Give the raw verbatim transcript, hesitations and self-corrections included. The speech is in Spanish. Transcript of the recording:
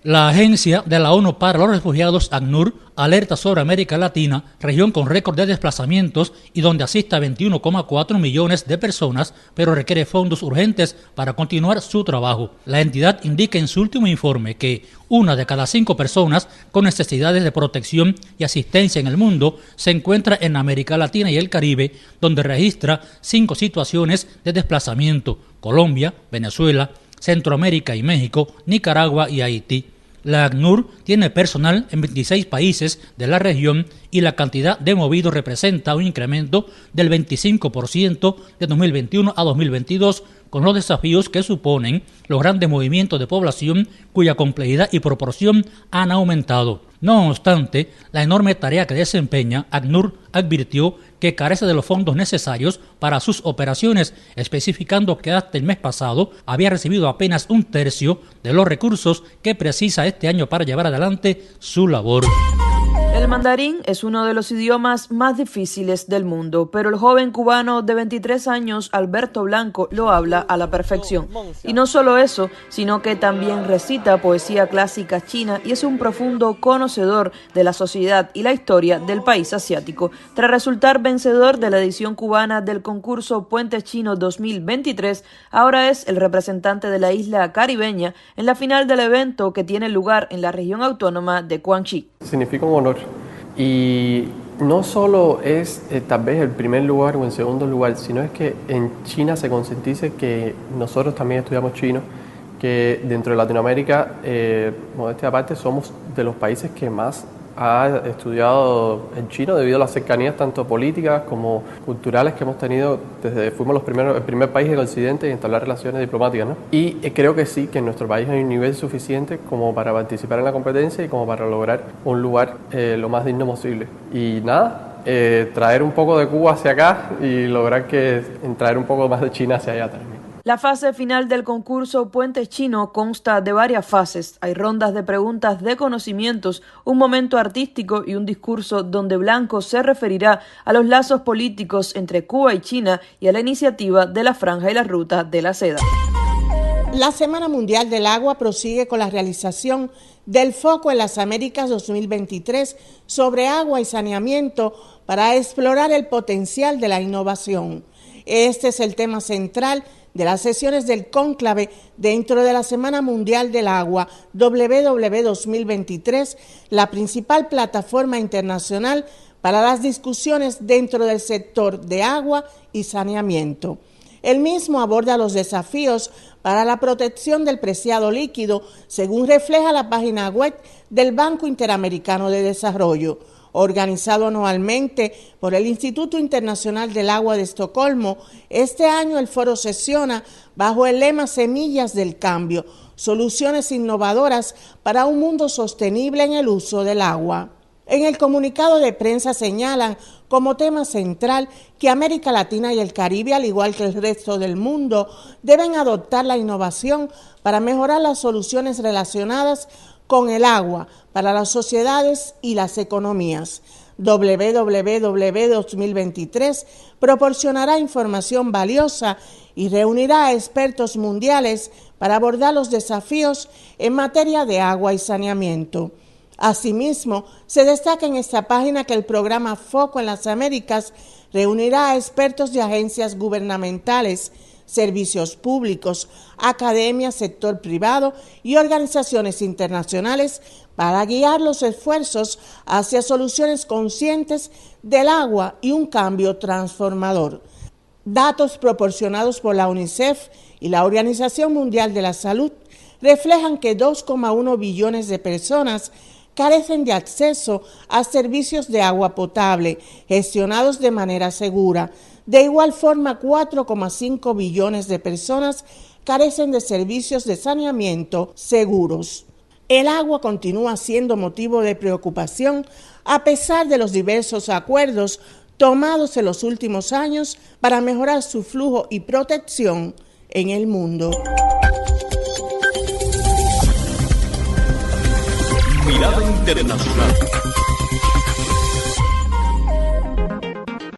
La Agencia de la ONU para los Refugiados, ACNUR, alerta sobre América Latina, región con récord de desplazamientos y donde asiste a veintiuno coma cuatro millones de personas, pero requiere fondos urgentes para continuar su trabajo. La entidad indica en su último informe que una de cada cinco personas con necesidades de protección y asistencia en el mundo se encuentra en América Latina y el Caribe, donde registra cinco situaciones de desplazamiento: Colombia, Venezuela, Centroamérica y México, Nicaragua y Haití. La ACNUR tiene personal en veintiséis países de la región y la cantidad de movidos representa un incremento del veinticinco por ciento de dos mil veintiuno a dos mil veintidós, con los desafíos que suponen los grandes movimientos de población cuya complejidad y proporción han aumentado. No obstante, la enorme tarea que desempeña, ACNUR advirtió que carece de los fondos necesarios para sus operaciones, especificando que hasta el mes pasado había recibido apenas un tercio de los recursos que precisa este año para llevar adelante su labor. El mandarín es uno de los idiomas más difíciles del mundo, pero el joven cubano de veintitrés años, Alberto Blanco, lo habla a la perfección. Y no solo eso, sino que también recita poesía clásica china y es un profundo conocedor de la sociedad y la historia del país asiático. Tras resultar vencedor de la edición cubana del concurso Puente Chino dos mil veintitrés, ahora es el representante de la isla caribeña en la final del evento que tiene lugar en la región autónoma de Guangxi. Significa un honor. Y no solo es eh, tal vez el primer lugar o el segundo lugar, sino es que en China se concientice que nosotros también estudiamos chino, que dentro de Latinoamérica, eh, modestia aparte, somos de los países que más ha estudiado el chino debido a las cercanías tanto políticas como culturales que hemos tenido desde fuimos los primeros, el primer país del occidente en entablar relaciones diplomáticas, ¿no? Y eh, creo que sí, que en nuestro país hay un nivel suficiente como para participar en la competencia y como para lograr un lugar eh, lo más digno posible. Y nada, eh, traer un poco de Cuba hacia acá y lograr que traer un poco más de China hacia allá también. La fase final del concurso Puente Chino consta de varias fases. Hay rondas de preguntas de conocimientos, un momento artístico y un discurso donde Blanco se referirá a los lazos políticos entre Cuba y China y a la iniciativa de la Franja y la Ruta de la Seda. La Semana Mundial del Agua prosigue con la realización del Foco en las Américas dos mil veintitrés sobre agua y saneamiento para explorar el potencial de la innovación. Este es el tema central de las sesiones del cónclave dentro de la Semana Mundial del Agua W W D dos mil veintitrés, la principal plataforma internacional para las discusiones dentro del sector de agua y saneamiento. El mismo aborda los desafíos para la protección del preciado líquido, según refleja la página web del Banco Interamericano de Desarrollo. Organizado anualmente por el Instituto Internacional del Agua de Estocolmo, este año el foro sesiona bajo el lema Semillas del Cambio, soluciones innovadoras para un mundo sostenible en el uso del agua. En el comunicado de prensa señalan como tema central que América Latina y el Caribe, al igual que el resto del mundo, deben adoptar la innovación para mejorar las soluciones relacionadas con el agua para las sociedades y las economías. W W D dos mil veintitrés proporcionará información valiosa y reunirá a expertos mundiales para abordar los desafíos en materia de agua y saneamiento. Asimismo, se destaca en esta página que el programa Foco en las Américas reunirá a expertos de agencias gubernamentales, servicios públicos, academia, sector privado y organizaciones internacionales para guiar los esfuerzos hacia soluciones conscientes del agua y un cambio transformador. Datos proporcionados por la UNICEF y la Organización Mundial de la Salud reflejan que dos coma uno billones de personas carecen de acceso a servicios de agua potable gestionados de manera segura. De igual forma, cuatro coma cinco billones de personas carecen de servicios de saneamiento seguros. El agua continúa siendo motivo de preocupación a pesar de los diversos acuerdos tomados en los últimos años para mejorar su flujo y protección en el mundo. Mirada Internacional.